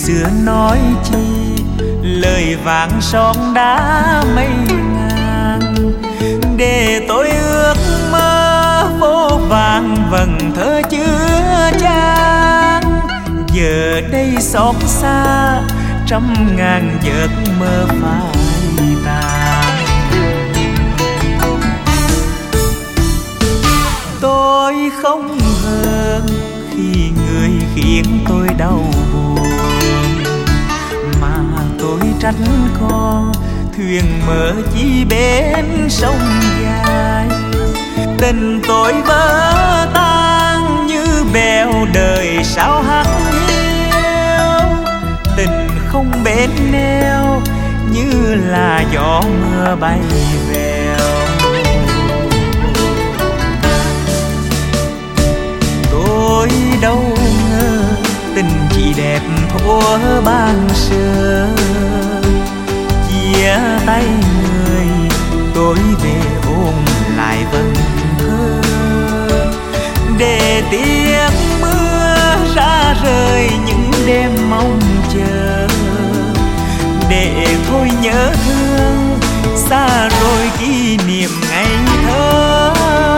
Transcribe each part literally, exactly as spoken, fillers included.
xưa nói chi lời vàng son đá mây ngàn, để tôi ước mơ phố vàng vần thơ chứa chan. Giờ đây xót xa trăm ngàn giấc mơ phai tàn. Tôi không hơn khi người khiến tôi đau buồn, mà tôi tránh con thuyền mở chi bên sông dài. Tình tôi vỡ tan như bèo đời sao hắt hiu, tình không bến neo như là gió mưa bay vèo. Tôi đâu ngờ tình chỉ đẹp thuở ban sơ, chia tay người tôi về ôm lại vần thơ, để tiếng mưa ra rơi những đêm mong chờ, để thôi nhớ thương xa rồi kỷ niệm ngày thơ.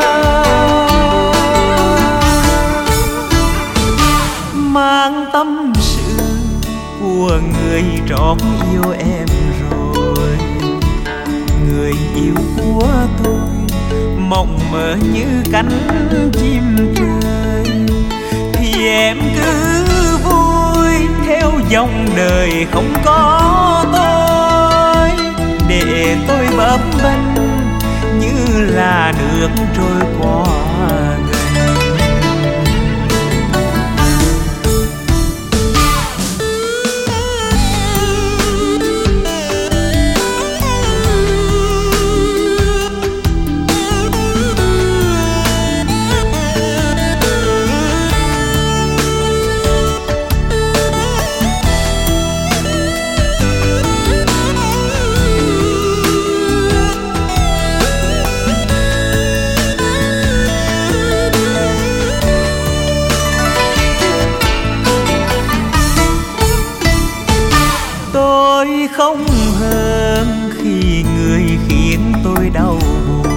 Mang tâm sự của người trót yêu em rồi, người yêu của tôi mộng mơ như cánh chim trời, thì em cứ vui theo dòng đời không có tôi, để tôi bấp bênh như là nước trôi qua gần. Không hơn khi người khiến tôi đau buồn,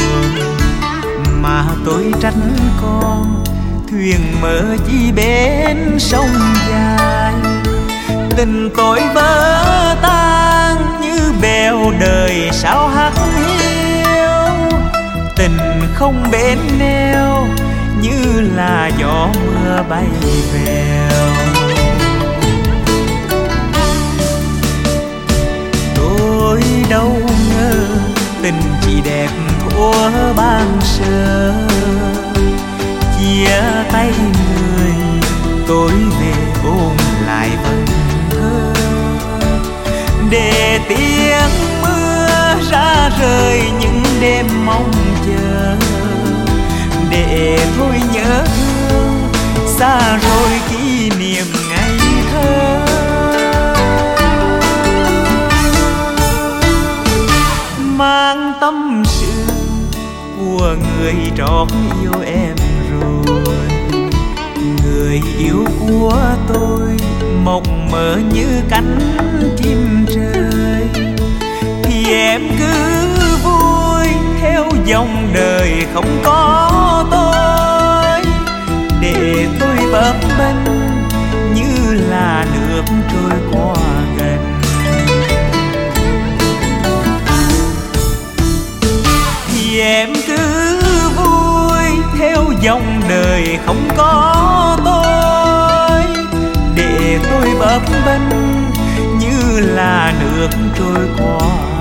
mà tôi tránh con thuyền mở chi bên sông dài. Tình tôi vỡ tan như bèo đời sao hắt hiu, tình không bến neo như là gió mưa bay vèo. Tôi đâu ngờ tình chỉ đẹp thuở ban sơ, chia tay người tôi về ôm lại vần thơ, để tiếng mưa ra rơi những đêm mong chờ, để thôi nhớ thương xa rồi kỷ niệm ngày thơ. Mang tâm sự của người trót yêu em rồi, người yêu của tôi mộng mơ như cánh chim trời, thì em cứ vui theo dòng đời không có tôi, để tôi bấp bênh như là nước trôi qua gần. Em cứ vui theo dòng đời không có tôi, để tôi bấp bênh như là nước trôi qua